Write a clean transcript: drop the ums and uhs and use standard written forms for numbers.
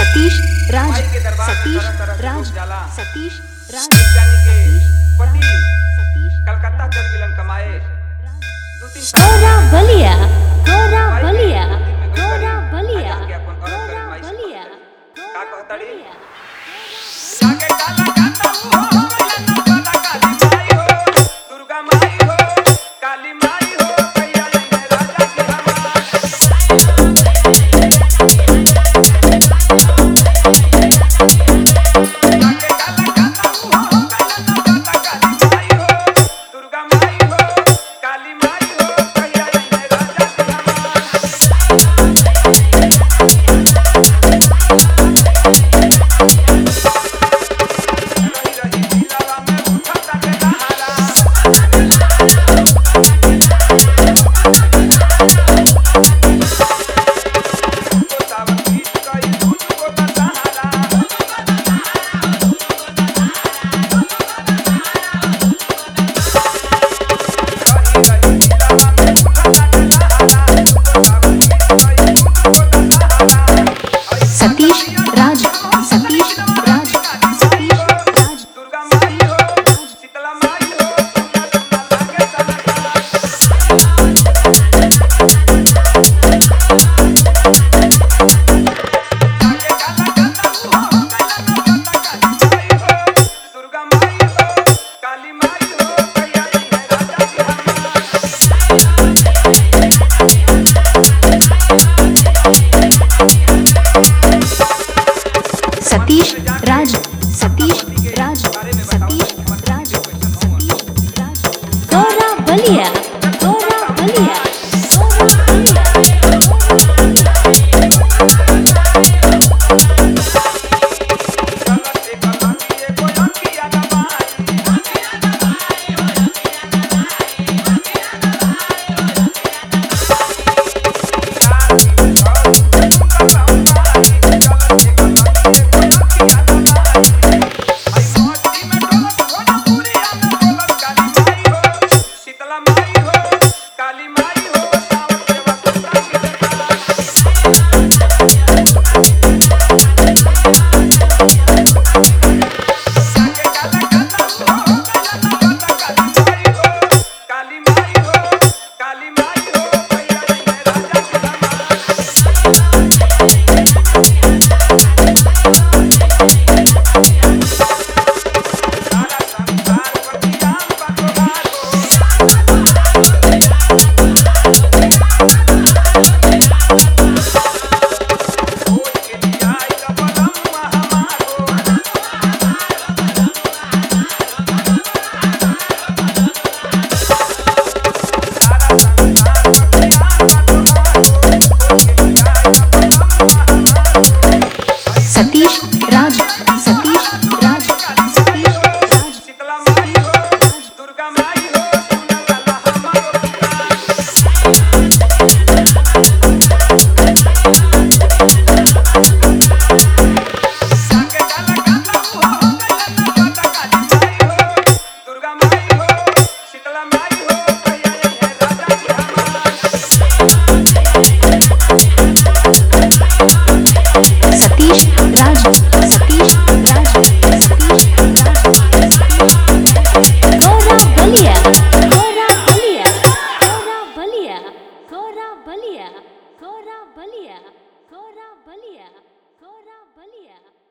सतीश राज, माई के दरबार में सतीश तरह तरह के राज, लोग जाला। सतीश राज, एक जानी के पति सतीश कलकत्ता चल गिलन कमाए। दो तीन गोरा बलिया, गोरा माई के बलिया, मंदिर में गई गोरा बड़ी, बलिया, आ जाके अपन औरत गोरा करी माई से बलिया, का कहतड़ी? बलिया। जाके काला काता हो गइलन काला काली माई हो, दुर्गा माई हो, काली माई हो, कैया लइने राजा की हमार। जाके काला काता हो गइलन काला काली माई हो, दुर्गा माई हो, काली माई हो, कैया लइने राजा की हमार। रही रही दिलवा में उठता के सहारा। को सावन गीत कई धुन को सहारा। रही रही दिलवा में उठता के सहारा। को सावन गीत कई धुन को सहारा। सतीश राज, सतीश राज, सतीश राज। दुर्गा माई हो, शीतला माई हो, सोना सोना लागे सनका। जाके काला काता हो गइलन काला काली माई हो, दुर्गा माई हो, काली माई हो, कैया लइने राजा की हमार। सतीश राज, सतीश राज, सतीश राज, सतीश राज। गोरा बलिया, गोरा बलिया, गोरा चलत एक लंगिए को लंगिया दबाई। शीतला माई हो, काली माई हो, सावन के वसंता की जगह। जाके काला काता हो गइलन काली माई हो, काली माई हो, कैया लइने राजा की हमार। सारा संसार बतियान बतोहार हो। खोज के लिए आई कपलम हमार हो। सारा संसार बतियान बतोहार हो। खोज के लिए आई कपलम हमार हो। सतीश राज, सतीश राज, सतीश राज। शीतला माई हो, दुर्गा माई हो, सुना वाला हमारो पुकार। जाके काला काता हो गइलन काला काली माई हो, दुर्गा माई हो, शीतला माई हो, कैया लइने राजा की हमार। सतीश राज, सतीश राज, सतीश राज। गोरा बलिया, गोरा बलिया, गोरा बलिया, गोरा बलिया, गोरा बलिया, गोरा बलिया, गोरा बलिया।